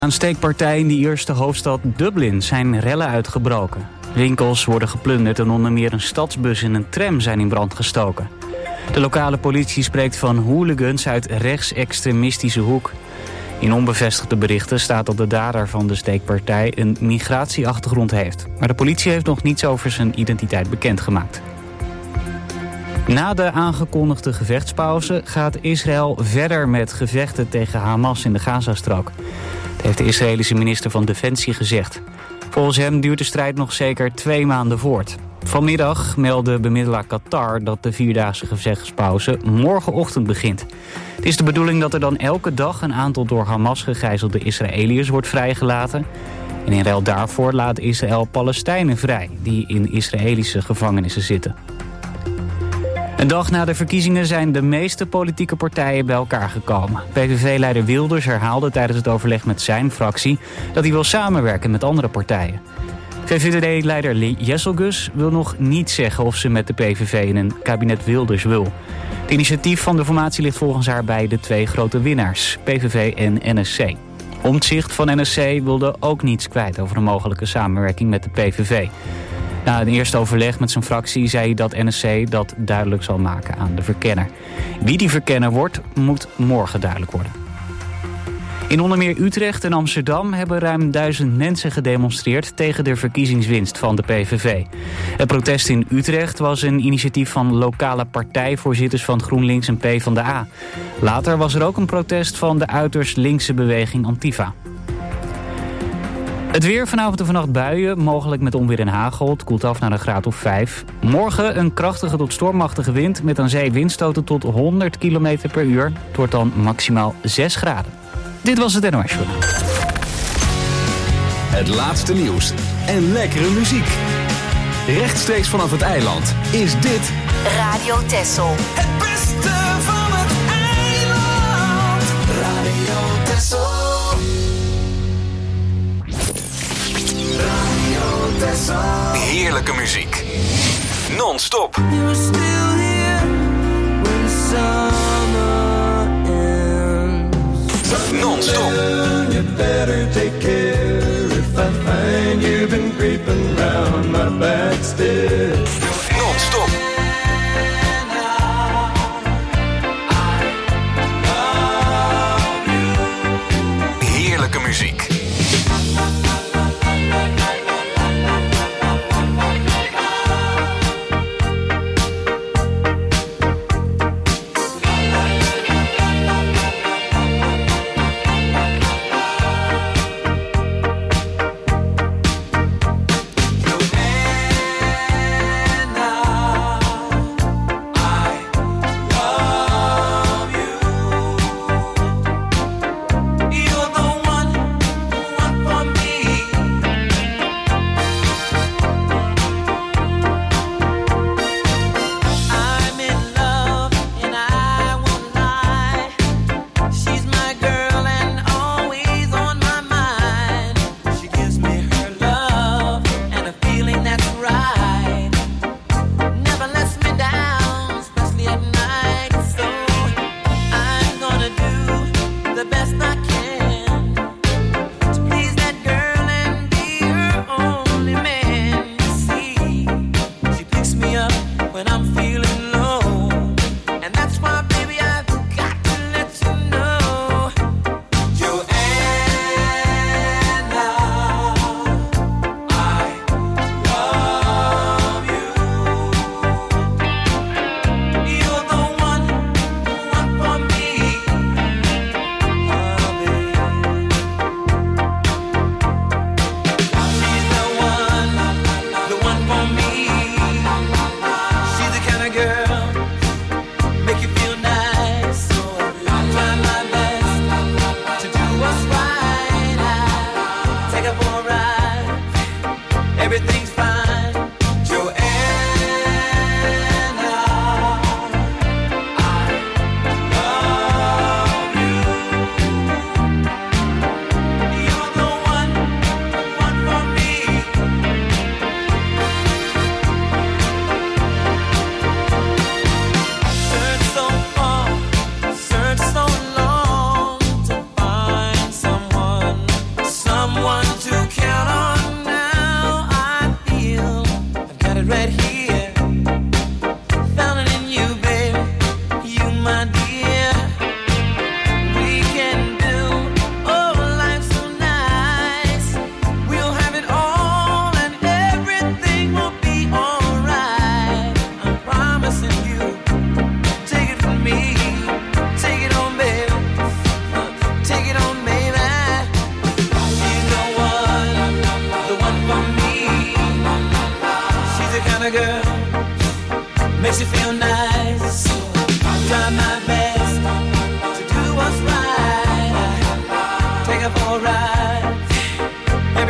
Aan steekpartij in de Ierse hoofdstad Dublin zijn rellen uitgebroken. Winkels worden geplunderd en onder meer een stadsbus en een tram zijn in brand gestoken. De lokale politie spreekt van hooligans uit rechtsextremistische hoek. In onbevestigde berichten staat dat de dader van de steekpartij een migratieachtergrond heeft. Maar de politie heeft nog niets over zijn identiteit bekendgemaakt. Na de aangekondigde gevechtspauze gaat Israël verder met gevechten tegen Hamas in de Gazastrook. Dat heeft de Israëlische minister van Defensie gezegd. Volgens hem duurt de strijd nog zeker 2 maanden voort. Vanmiddag meldde bemiddelaar Qatar dat de 4-daagse gevechtspauze morgenochtend begint. Het is de bedoeling dat er dan elke dag een aantal door Hamas gegijzelde Israëliërs wordt vrijgelaten. En in ruil daarvoor laat Israël Palestijnen vrij die in Israëlische gevangenissen zitten. Een dag na de verkiezingen zijn de meeste politieke partijen bij elkaar gekomen. PVV-leider Wilders herhaalde tijdens het overleg met zijn fractie dat hij wil samenwerken met andere partijen. VVD-leider Jesselgus wil nog niet zeggen of ze met de PVV in een kabinet Wilders wil. Het initiatief van de formatie ligt volgens haar bij de 2 grote winnaars, PVV en NSC. Omtzigt van NSC wilde ook niets kwijt over een mogelijke samenwerking met de PVV. Na een eerste overleg met zijn fractie zei hij dat NSC dat duidelijk zal maken aan de verkenner. Wie die verkenner wordt, moet morgen duidelijk worden. In onder meer Utrecht en Amsterdam hebben ruim 1000 mensen gedemonstreerd tegen de verkiezingswinst van de PVV. Het protest in Utrecht was een initiatief van lokale partijvoorzitters van GroenLinks en PvdA. Later was er ook een protest van de uiterst linkse beweging Antifa. Het weer, vanavond en vannacht buien, mogelijk met onweer en hagel. Het koelt af naar een graad of 5. Morgen een krachtige tot stormachtige wind met aan zee windstoten tot 100 km per uur. Het wordt dan maximaal 6 graden. Dit was het NOS Journaal. Het laatste nieuws en lekkere muziek. Rechtstreeks vanaf het eiland is dit Radio Texel. Het beste van het eiland. Radio Texel. Radio Texel. heerlijke muziek. Non-stop. You're still here when summer ends. Non-stop. You better take care if I find you've been creeping round my back stairs. Non-stop. Heerlijke muziek.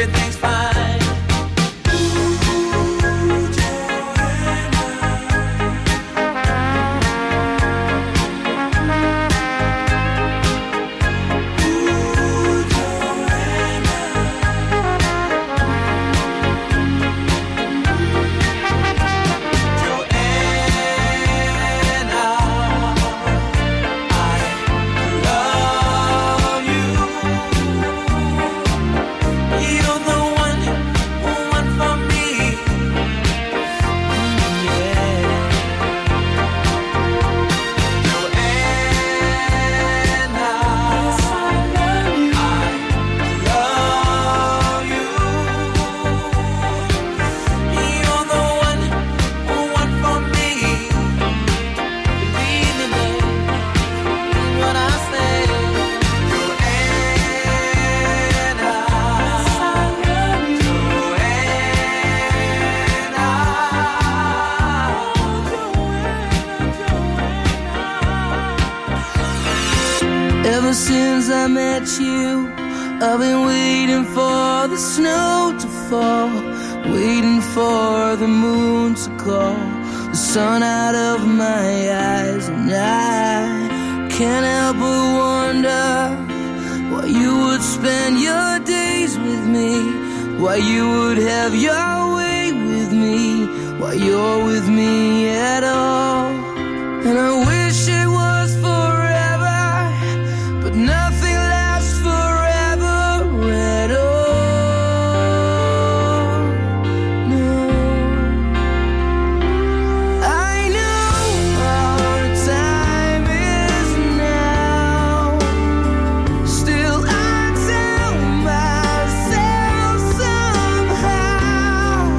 everything's fine. Ever since I met you, I've been waiting for the snow to fall, waiting for the moon to call the sun out of my eyes. And I can't help but wonder why you would spend your days with me, why you would have your way with me, why you're with me at all. And I wish it was forever, but nothing lasts forever at all. No, I know our time is now. Still I tell myself somehow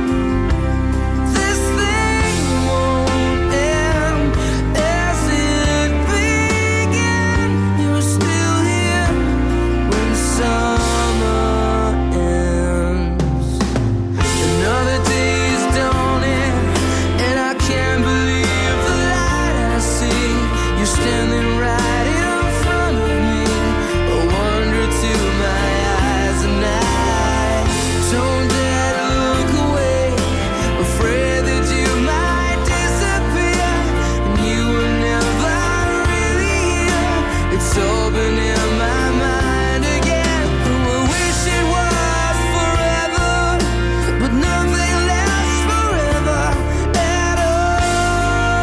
this thing won't end as it began. You're still here when summer ends. Another day is dawning, and I can't believe the light I see. You're standing right in front of me, a wonder to my eyes, and I don't dare to look away, afraid that you might disappear, and you were never really here. It's all been in my mind again. Oh, I wish it was forever, but nothing lasts forever at all.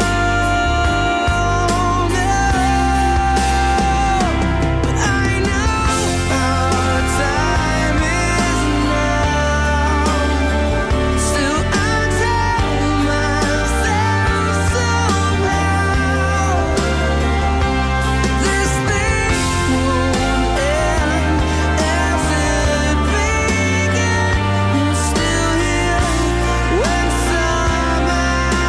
No, but I know our time is now. Still I tell myself somehow this thing won't end as it began. You're still here when summer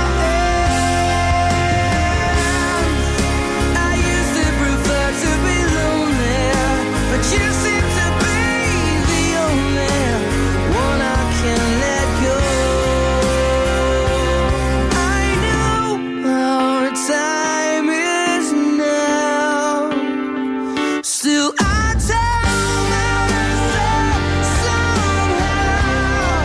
ends. I used to prefer to be lonely, but you seem to be the only one I can let go. I know our time is now. Still I tell myself somehow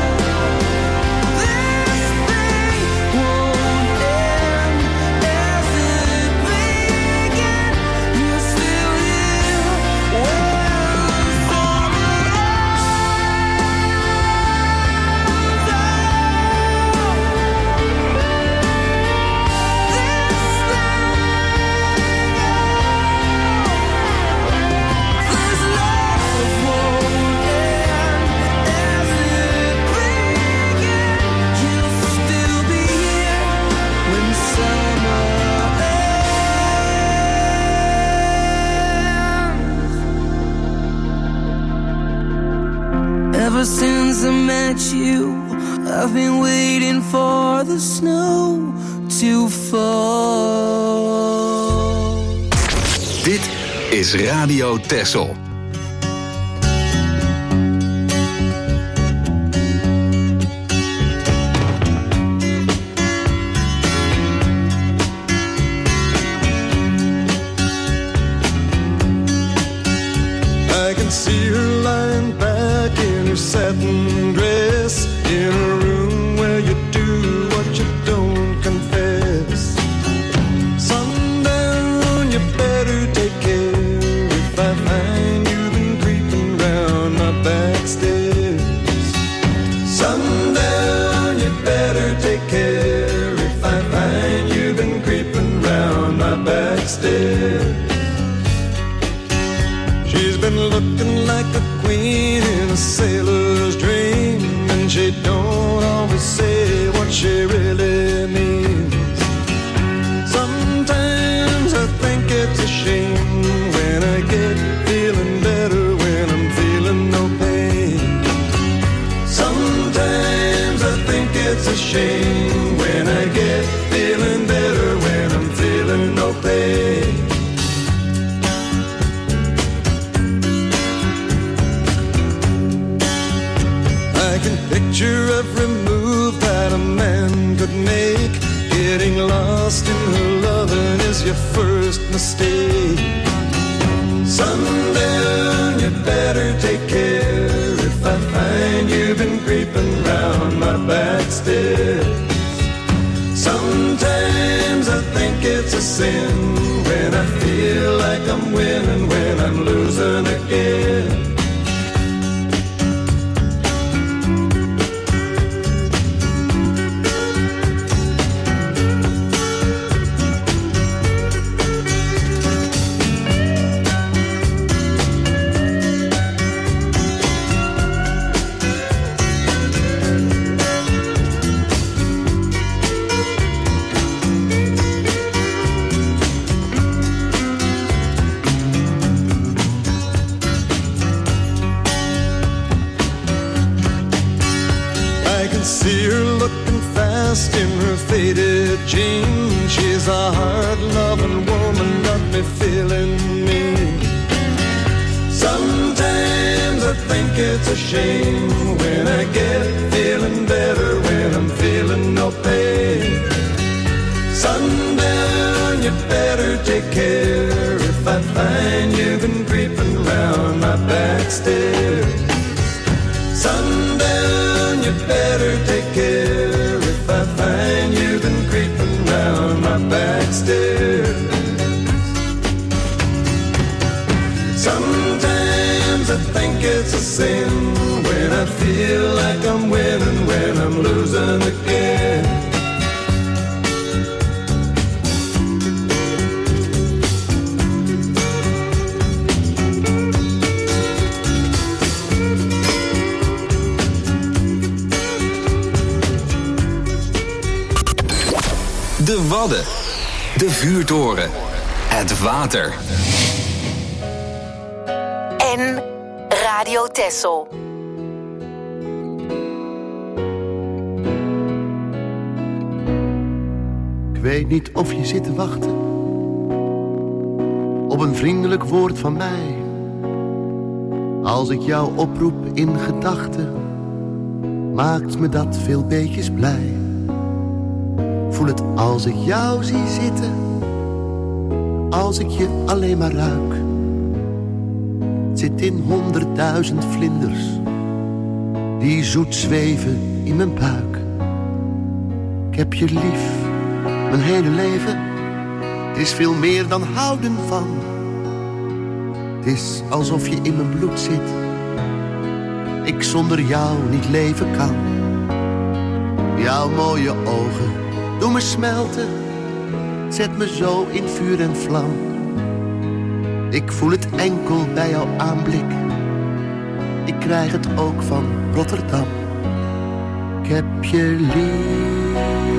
this thing won't end as it began. You're still here when summer Ever since I met you, I've been waiting for the snow to fall. Dit is Radio Texel. I can see her lying back in your satin dress in a room where you do what you don't confess. Sundown, you better take care if I find you've been creeping round my back stairs. Sundown, you better take care if I find you've been creeping round my back stairs. She's been looking like a queen in a sailor's dream, and she don't always say what she really means. Sometimes I think it's a shame when I get feeling better when I'm feeling no pain. Sometimes I think it's a shame when I get feeling better when I'm feeling no pain. Picture every move that a man could make. Getting lost in her loving is your first mistake. Sundown, you better take care if I find you've been creeping round my back stairs. Sometimes I think it's a sin when I feel like I'm winning when I'm losing again. See her looking fast in her faded jeans. She's a hard-loving woman, got me feeling mean. Sometimes I think it's a shame when I get feeling better when I'm feeling no pain. Sundown, you better take care if I find you've been creeping round my back stairs. Sundown, you better take care if I find you've been creeping round my back stairs. Sometimes I think it's a sin when I feel like I'm winning when I'm losing again. De Wadden, de vuurtoren, het water. En Radio Texel. Ik weet niet of je zit te wachten op een vriendelijk woord van mij. Als ik jou oproep in gedachten, maakt me dat veel beetjes blij. Voel het als ik jou zie zitten, als ik je alleen maar ruik. Het zit in 100.000 vlinders die zoet zweven in mijn buik. Ik heb je lief, mijn hele leven. Het is veel meer dan houden van. Het is alsof je in mijn bloed zit. Ik zonder jou niet leven kan. Jouw mooie ogen doe me smelten, zet me zo in vuur en vlam. Ik voel het enkel bij jouw aanblik, ik krijg het ook van Rotterdam. Ik heb je lief,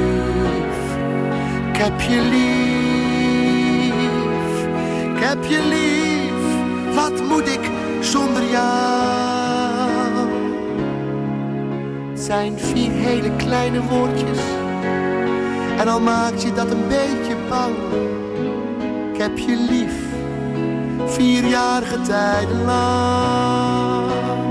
ik heb je lief, ik heb je lief. Wat moet ik zonder jou? Het zijn 4 hele kleine woordjes en al maakt je dat een beetje bang. Ik heb je lief, 4-jarige tijden lang.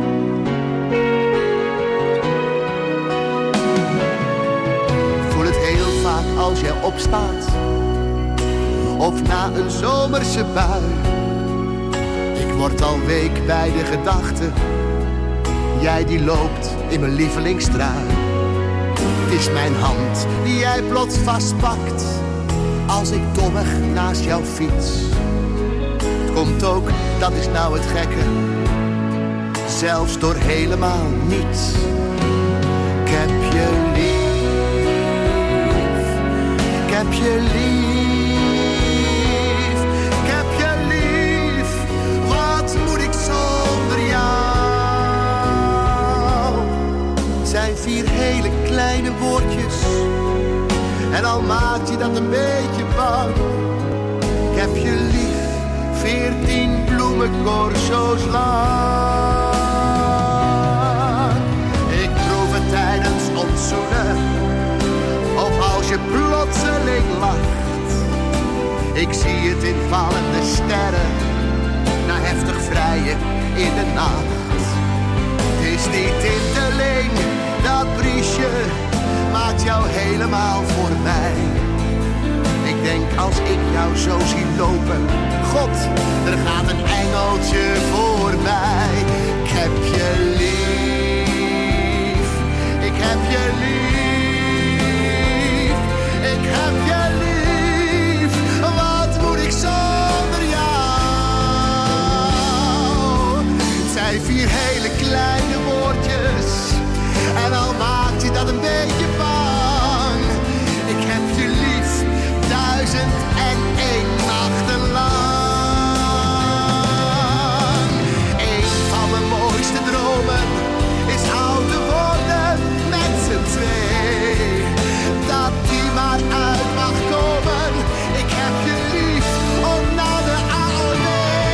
Ik voel het heel vaak als jij opstaat, of na een zomerse bui. Ik word al week bij de gedachte, jij die loopt in mijn lievelingsstraat. Het is mijn hand die jij plots vastpakt als ik dommig naast jou fiets. Het komt ook, dat is nou het gekke, zelfs door helemaal niets. Ik heb je lief, ik heb je lief, ik heb je lief. Wat moet ik zonder jou? Het zijn 4 hele kleine woordjes en al maakt je dat een beetje bang. Ik heb je lief, 14 bloemencorso's lang. Ik proef het tijdens ons zoenen, of als je plotseling lacht. Ik zie het in vallende sterren, na heftig vrijen in de nacht. Het is niet tinteling, dat briesje maakt jou helemaal voor mij. Ik denk als ik jou zo zie lopen, God, er gaat een engeltje voor mij. Ik heb je lief, ik heb je lief, ik heb je lief. Wat moet ik zonder jou? Het zijn 4 hele kleine woordjes en al maakt je dat een beetje bang. Ik heb je lief, 1001 nachten lang. Een van mijn mooiste dromen is ouder worden met z'n 2. Dat die maar uit mag komen. Ik heb je lief, om naar de AOD.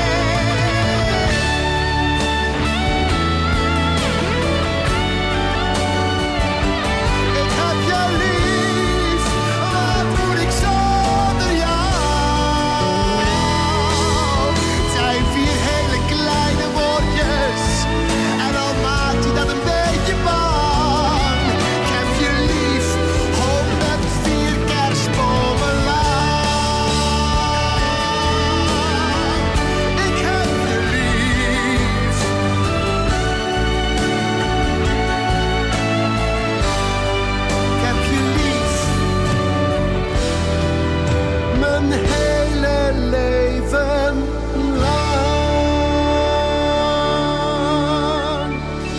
Ik heb je lief, wat moet ik zonder jou? Het zijn 4 hele kleine woordjes en al maakt je dat een beetje bang. Ik heb je lief, 104 kerstbomen lang. Ik heb je lief. Ik heb je lief, mijn hele leven lang.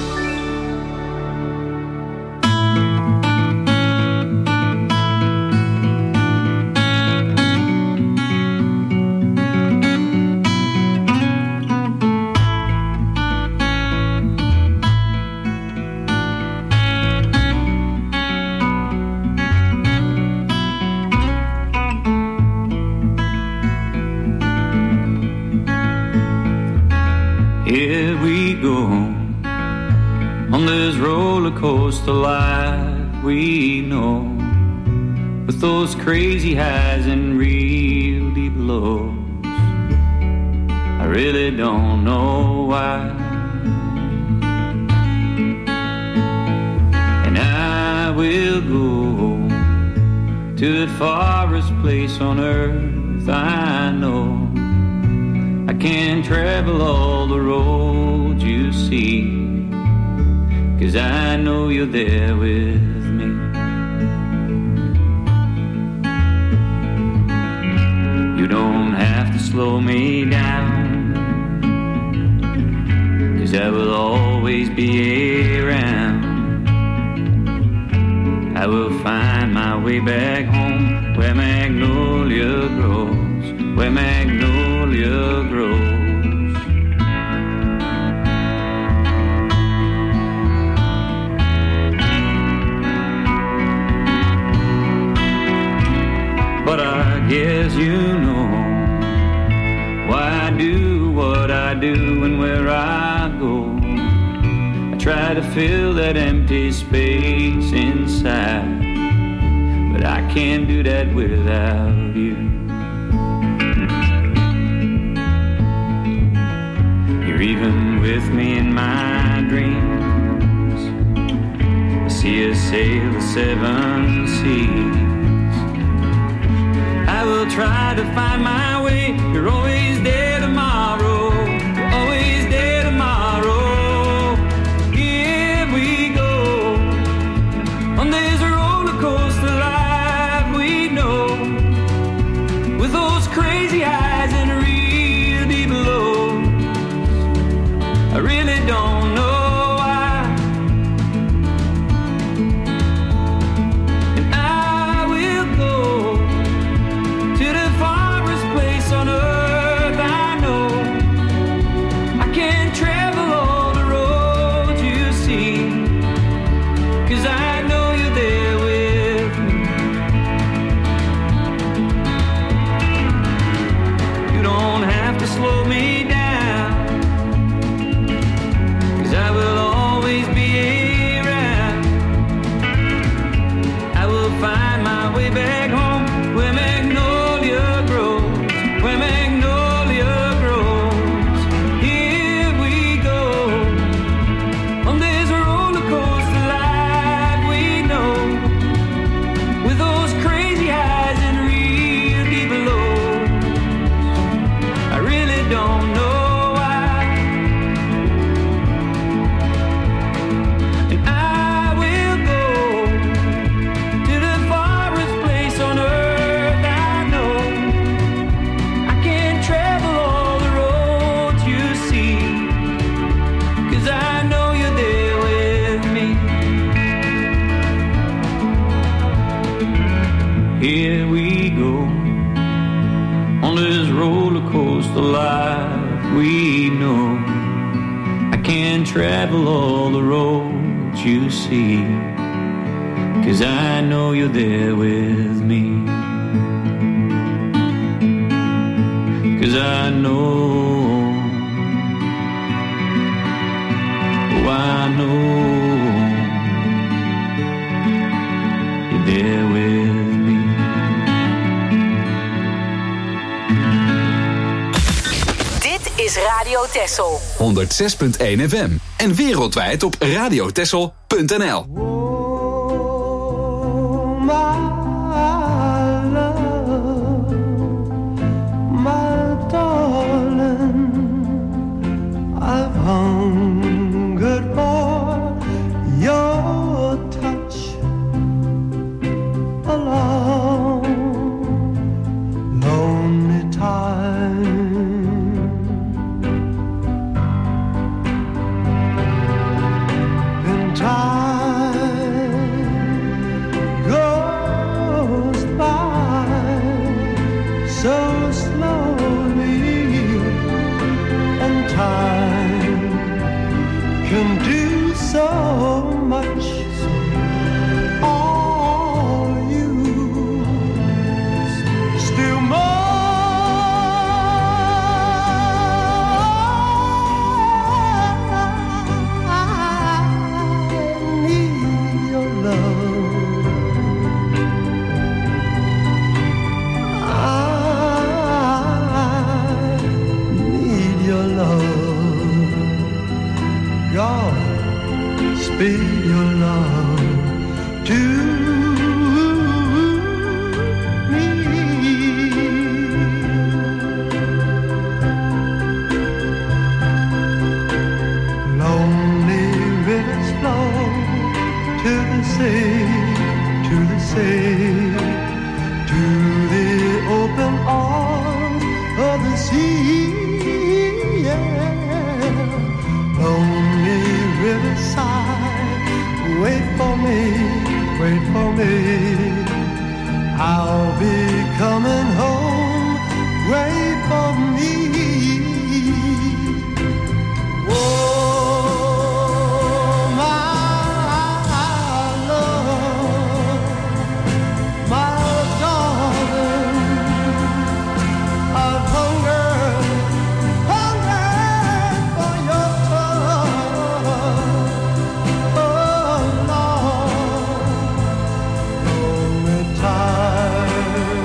Here we go on this roller coaster life we know, with those crazy highs and real deep lows. I really don't know why, and I will go to the farthest place on earth I know. I can't travel all the roads you see, 'cause I know you're there with me. You don't have to slow me down, 'cause I will always be around. I will find my way back home, where magnolia grows, where magnolia grows. But I guess you know why I do what I do and where I go. I try to fill that empty space inside, but I can't do that without you. You're even with me in my dreams. I see us sail the 7 seas. I will try to find my way. You're always there tomorrow. You're always there tomorrow. Yeah. travel all the roads you see, 'cause I know you're there with me. 'Cause I know, oh I know you're there with me. Dit is Radio Texel. 106.1 FM en wereldwijd op radiotexel.nl. Time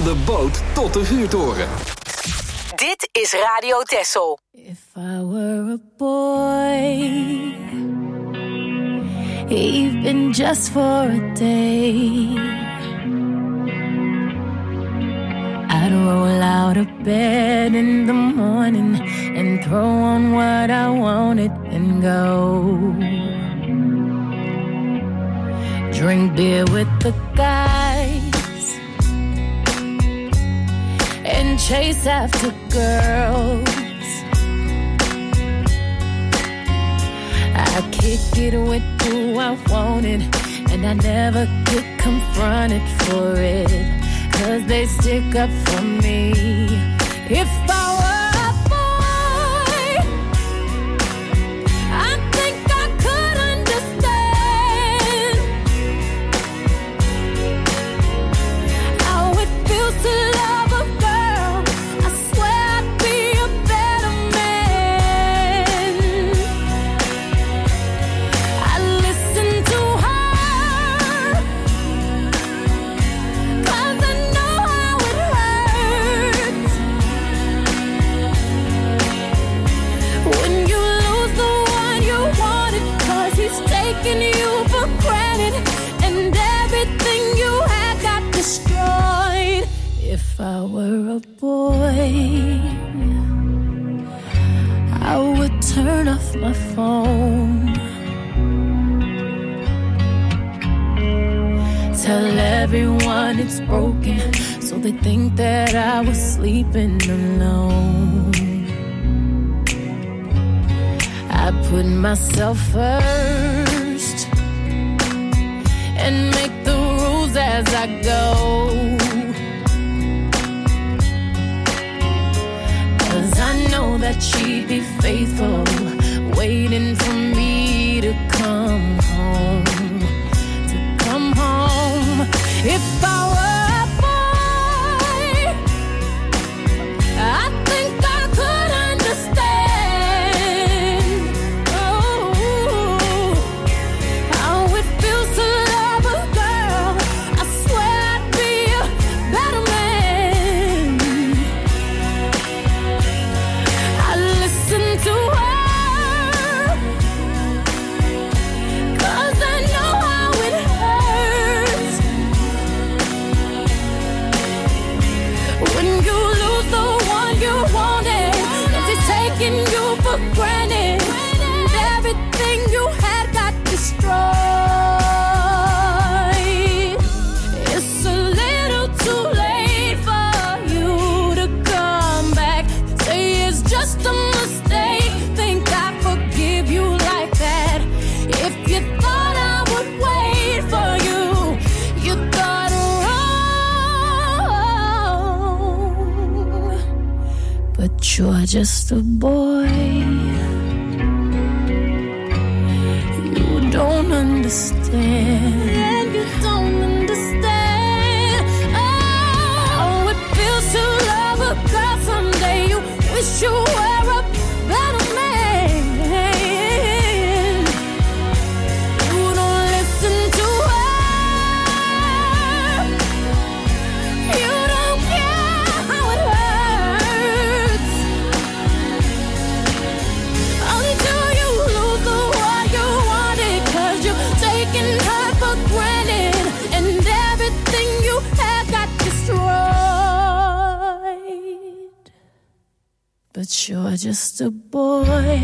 de boot tot de vuurtoren. Dit is Radio Texel. If I were a boy, even just for a day, I'd roll out of bed in the morning and throw on what I wanted and go. Drink beer with the guys and chase after girls. I kick it with who I wanted, and I never get confronted for it, 'cause they stick up for me. If I were a boy, I think I could understand how it feels to love a girl. I swear I'd be a better man. I listen to her, 'cause I know how it hurts when you lose the one you wanted, 'cause he's taking you for granted and everything you had got destroyed. If I were a boy, I would turn off my phone, tell everyone it's broken, so they think that I was sleeping alone. I put myself first and make the rules as I go, 'cause I know that she'd be faithful, waiting for me to come home. If I were a boy, I think I could understand how it feels to love a girl. I swear I'd be a better man. I listen to her, 'cause I know how it hurts when you lose the one you wanted, 'cause it's taking you for granted and everything you had got destroyed. It's a little too late for you to come back, say it's just a mistake, think I forgive you like that. If you thought I would wait for you, you thought wrong. But you're just a boy, you don't understand. You don't understand. Oh, it feels to love a girl someday. You wish you were a better man. You don't listen to her. You don't care how it hurts until you lose the one you wanted, 'cause you're taking her for granted and everything you had got destroyed. But you're just a boy.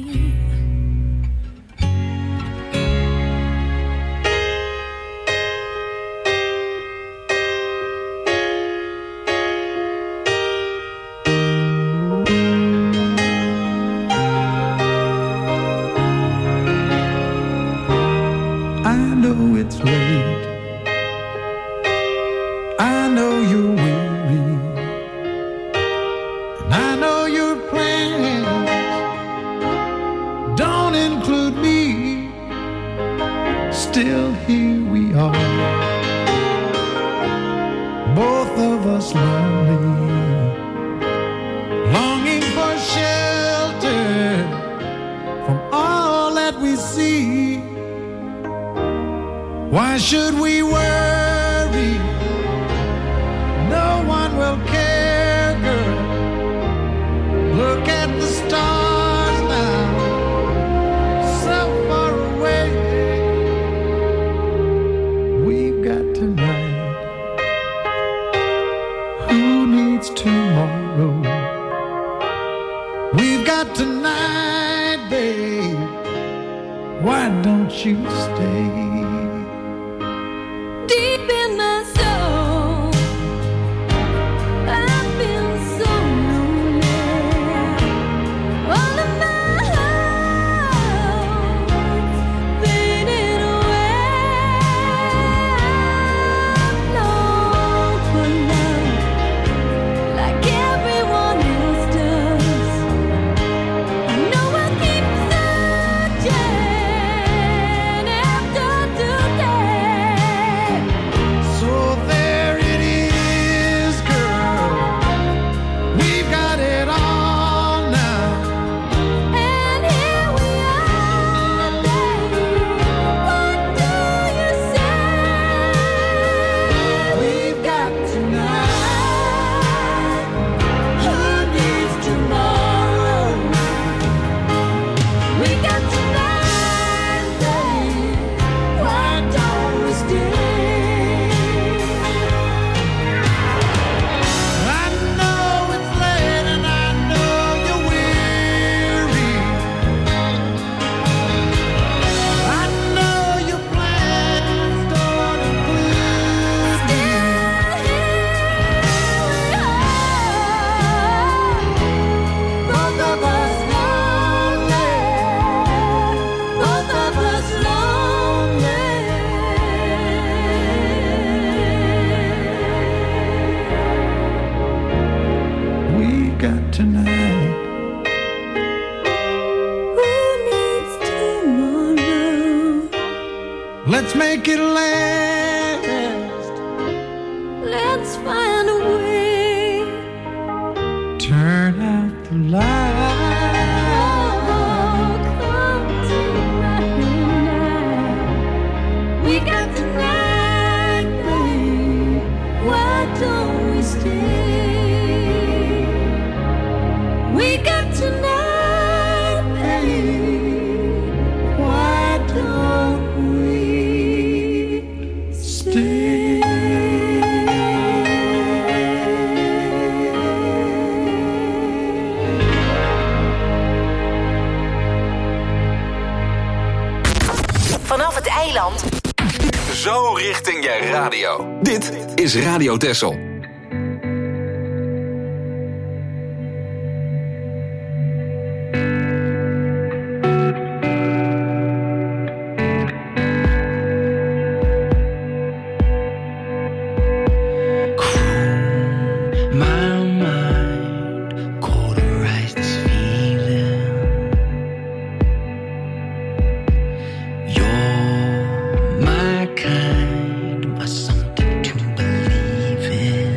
I know it's late, I know you're weary, and I know your plans don't include me. Still here we are, both of us lonely, longing for shelter from all that we see. Why should we worry? No one Why don't you stay? Deep in my soul, I've been so lonely. All of my hopes faded away. I long for love like everyone else does. I know I'll keep searching after today. So there it is, girl. We've got it all now. And here we are, baby. What do you say? We've got tonight. Who needs tomorrow? We got tonight, baby. Why don't we stay? I know it's late and I know you're weary. I know your plans don't include me. Both of us lonely. Both of us lonely. We got tonight. Who needs tomorrow? Let's make it last. Let's find a way. Turn out the light. Oh, come tonight. We got tonight, babe. Why don't we stay? We got tonight, babe. Why don't we stay? Vanaf het eiland. Zo richting je radio. Dit is Radio Texel. My mind cauterized this feeling. You're my kind, my something to believe in.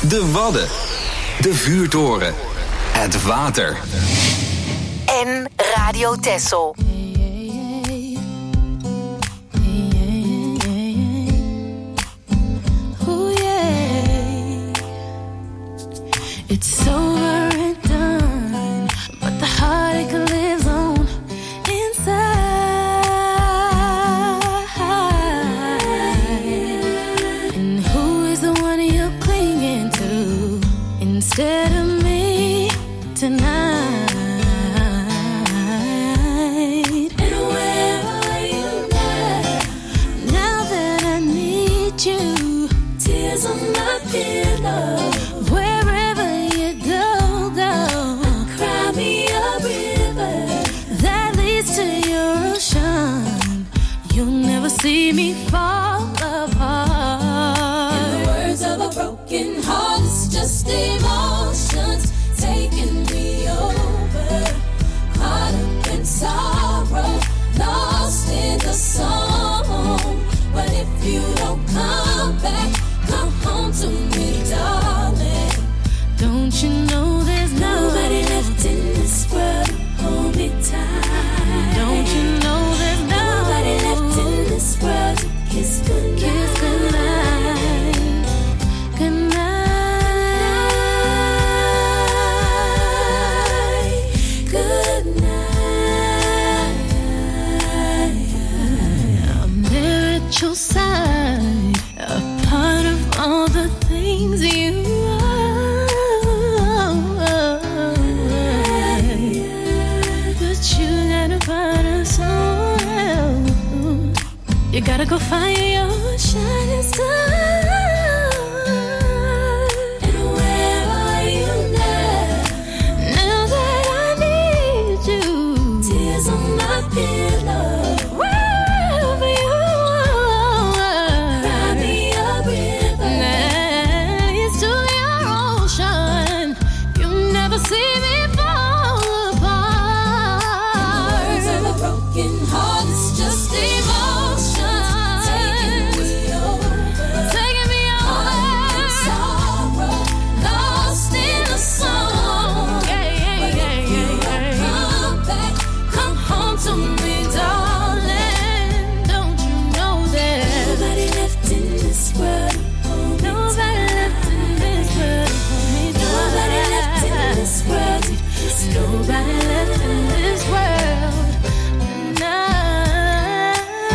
De Wadden. De Vuurtoren. Het water. En Radio Texel. It's over and done, but the heartache lives on inside. And who is the one you're clinging to instead of me tonight? And where are you now that I need you? Tears on my pillow. See me fall apart. In the words of a broken heart, it's just emotions taking me over. Caught up in sorrow, lost in the song. But if you don't come back, come home to me, darling. Don't you know there's nobody left in this world to hold me tight? Don't you know there's nobody left in this world to kiss goodnight? Kiss goodnight, goodnight, goodnight. I'm there at your side, a part of all the things you are. But you got a part of someone else. You gotta go find your shining star. And where are you now that I need you? Tears on my pillow. Wherever you are, cry me a river. Next to your ocean, you never see me fall apart. The words of a broken heart, it's just emotion. Nobody left in this world tonight.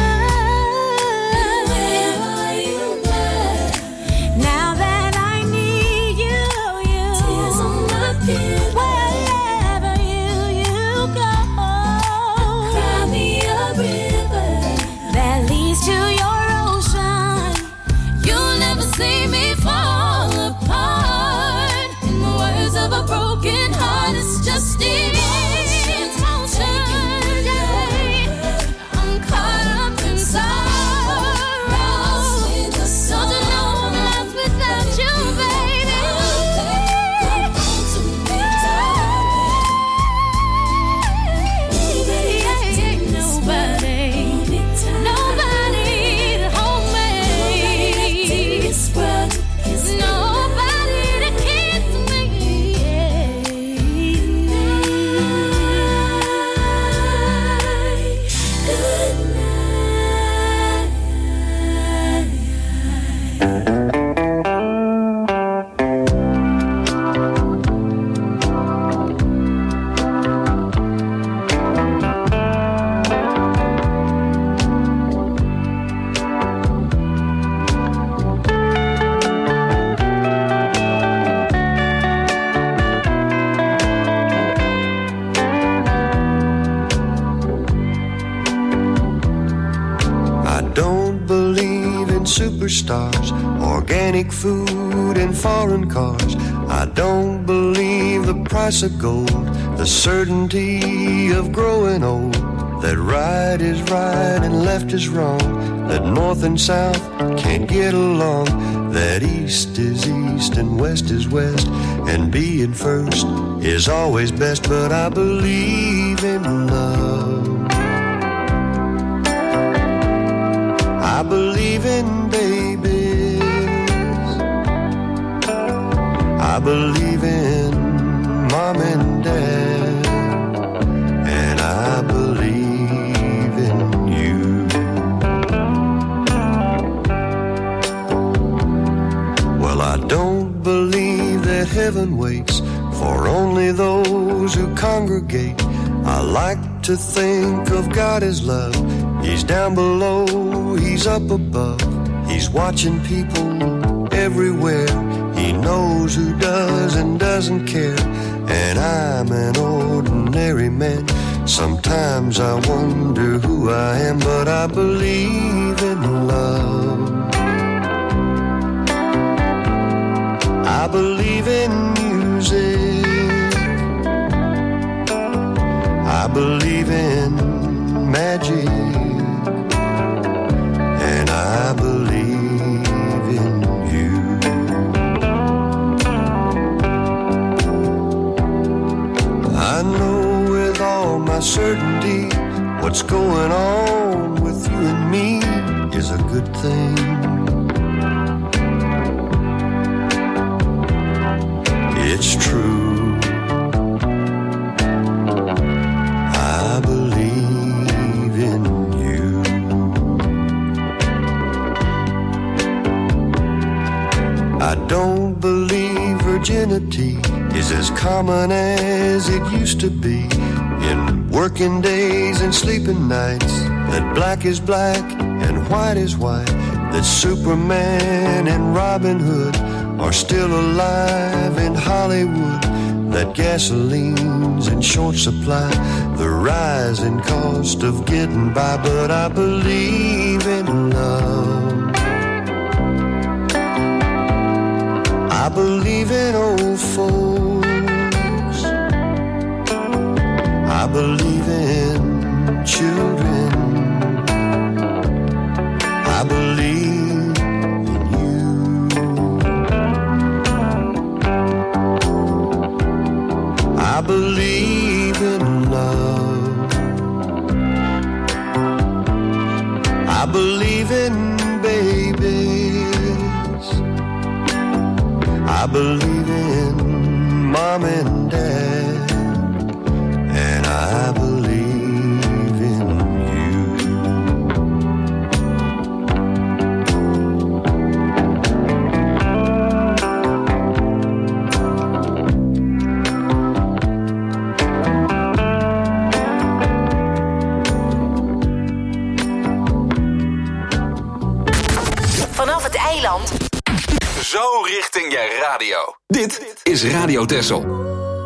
Where are you now that I need you? Tears on my pillow. Wherever you go, cry me a river that leads to your ocean. You'll never see me fall apart. In the words of a broken heart, it's just emotions. I'm caught up in sorrow. Don't you know I'm lost without you, baby? Come home to me, darling. Nobody to hold me. Nobody to kiss me. Superstars, organic food and foreign cars. I don't believe the price of gold, the certainty of growing old, that right is right and left is wrong, that north and south can't get along, that east is east and west is west, and being first is always best. But I believe in love, I believe in babies, I believe in Mom and Dad, and I believe in you. Well, I don't believe that heaven waits for only those who congregate. I like to think of God as love. He's down below, he's up above. He's watching people everywhere. He knows who does and doesn't care. And I'm an ordinary man. Sometimes I wonder who I am, but I believe in love. I believe in music. I believe in magic. And I believe in you. I know with all my certainty what's going on with you and me is a good thing. It's true. I believe in you. I don't believe virginity is as common as it used to be. In working days and sleeping nights, that black is black and white is white, that Superman and Robin Hood are still alive in Hollywood, that gasoline's in short supply, the rising cost of getting by, but I believe in love. I believe in old folks. I believe in children. I believe in you. I believe in love. I believe in babies. I believe in Mom and Dad, and I believe in you. Vanaf het eiland. Zo richting je radio. Dit is Radio Texel.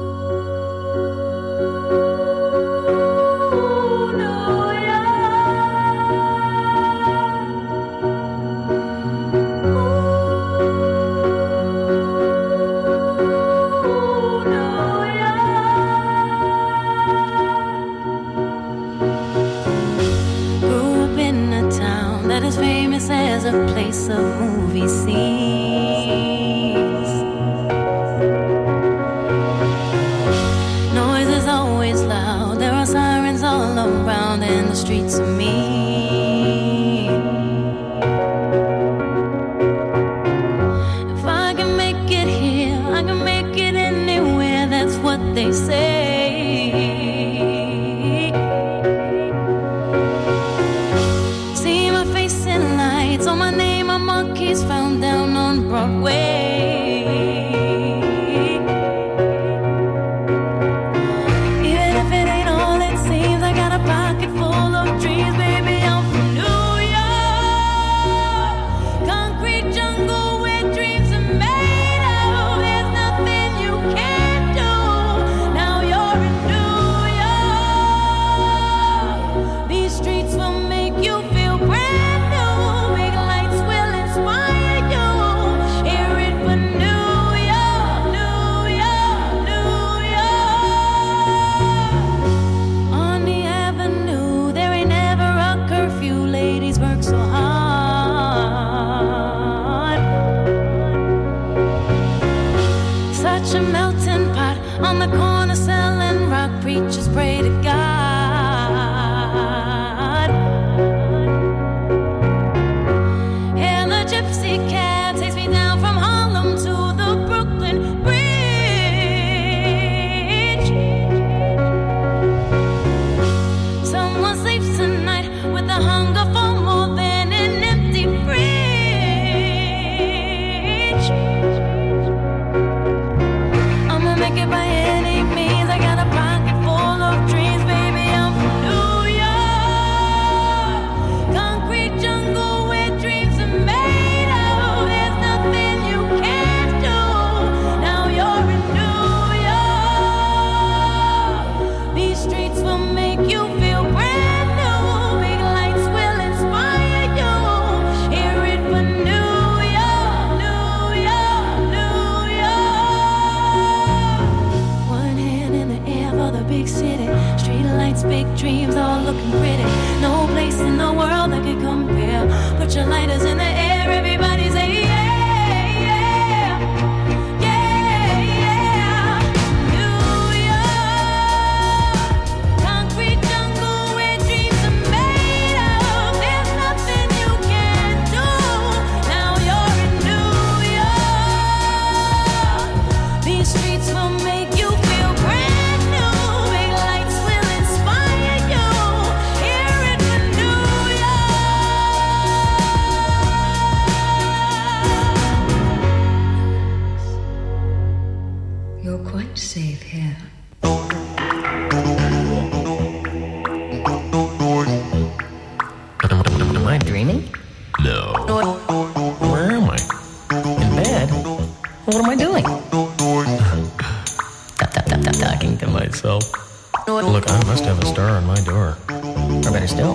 Grew up in a town that is famous as a place of movie scenes. Noise is always loud. There are sirens all around, and the streets are mean. If I can make it here, I can make it anywhere. That's what they say. See my face in lights, on my name, on monkeys found down on Broadway. Even if it ain't all it seems, I got a pocket full of dreams, baby. I'm from New York, concrete jungle where dreams are made of. There's nothing you can't do. Now you're in New York. These streets will make you feel brand new. Big lights will inspire you. Hear it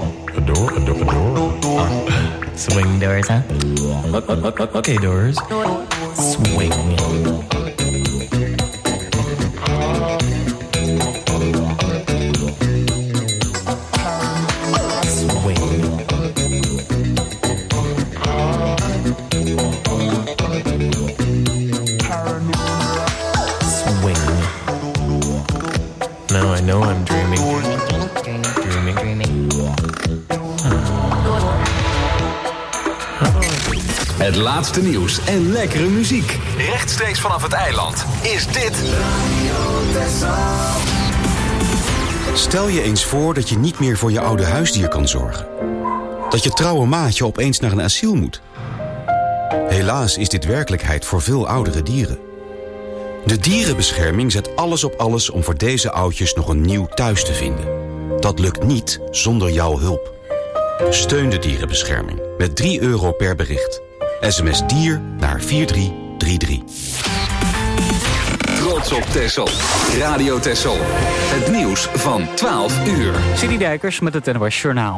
Swing doors, huh? Okay, doors. Swing. Now I know I'm dreaming. Dreaming. Het laatste nieuws en lekkere muziek. Rechtstreeks vanaf het eiland is dit... Stel je eens voor dat je niet meer voor je oude huisdier kan zorgen. Dat je trouwe maatje opeens naar een asiel moet. Helaas is dit werkelijkheid voor veel oudere dieren. De dierenbescherming zet alles op alles om voor deze oudjes nog een nieuw thuis te vinden. Dat lukt niet zonder jouw hulp. Steun de dierenbescherming met €3 per bericht. SMS dier naar 4333. Trots op Texel. Radio Texel. Het nieuws van 12 uur. City Dijkers met het NOS Journaal.